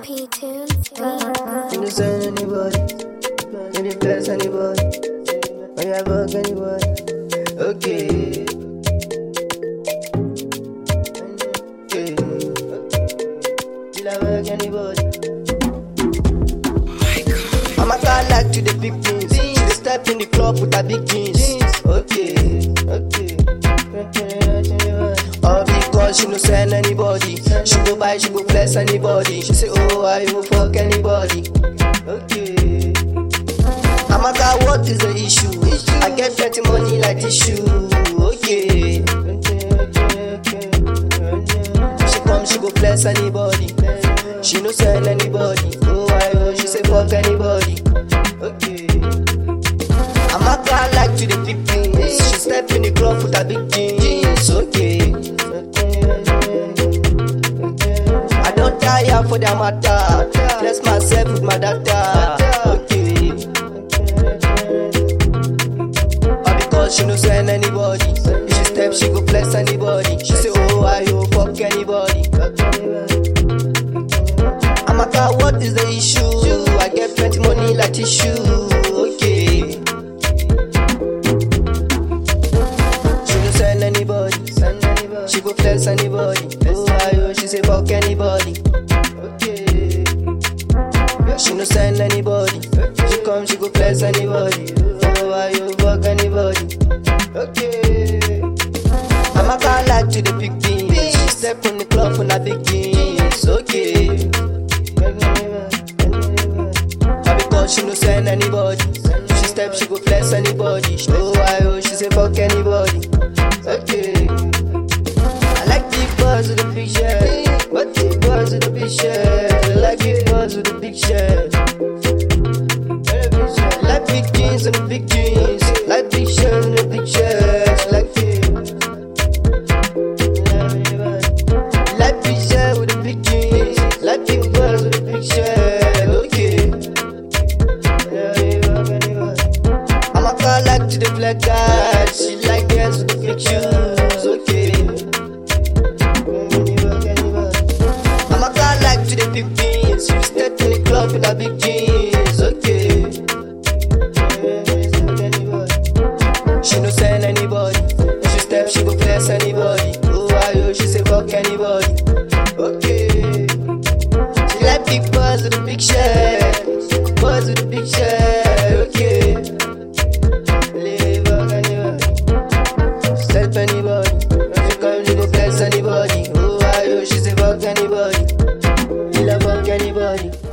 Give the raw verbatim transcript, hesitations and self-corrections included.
P tunes. You don't sign anybody, you don't bless anybody, or you fuck anybody. Okay. Okay. You don't fuck anybody. I'm a guy like to the big things. She dey step in the club with her big jeans. Okay. Okay. All because she no send anybody. She go buy, she go bless anybody. She say, oh, I will fuck anybody. Okay. I'm a guy, what is the issue? I get plenty money like tissue. Okay. She come, she go bless anybody. She no send anybody. Oh, I oh, she say fuck anybody. Okay. I'm a guy like to the big things. She step in the club with her big jeans. Okay. I don't tire for their matter. Bless myself with my data. Okay. But because she no send anybody, if she step, she go bless anybody. She say, oh, I oh, fuck anybody. I'm a guy, what is the issue? I get plenty money like tissue. Okay. She no send anybody. She go flex anybody. Oh, I oh, she say fuck anybody. Okay. She no send anybody. She come, she go flex anybody. Oh, I oh, fuck anybody. Okay. I'm a guy like to the big things. She step in the club with her big jeans. Okay. But because she no send anybody, she step, she go flex anybody. Oh, I oh, she say fuck anybody. Okay. I like big boys with a big shirt, but big boys with a big shirt. I like big boys with a big shirt. I like big jeans and a big jeans. Like big shirt and a big shirt. Like big. Like big shirt with a big jeans. Like big boys with a big shirt. Okay. I'm a girl like to the black guys. She like girls with the big shoes. Okay. I'm a girl like to the big jeans. She step in the club with her big jeans. Okay. She no send anybody. If she step, she go bless anybody. Oh, I oh, she say fuck anybody. Okay. She like big boys with a big shirt. Boys with a big shirt. Okay. Live fuck anybody. Step anybody. She come, she go bless anybody. Oh, I oh, she say fuck anybody. She love fuck anybody.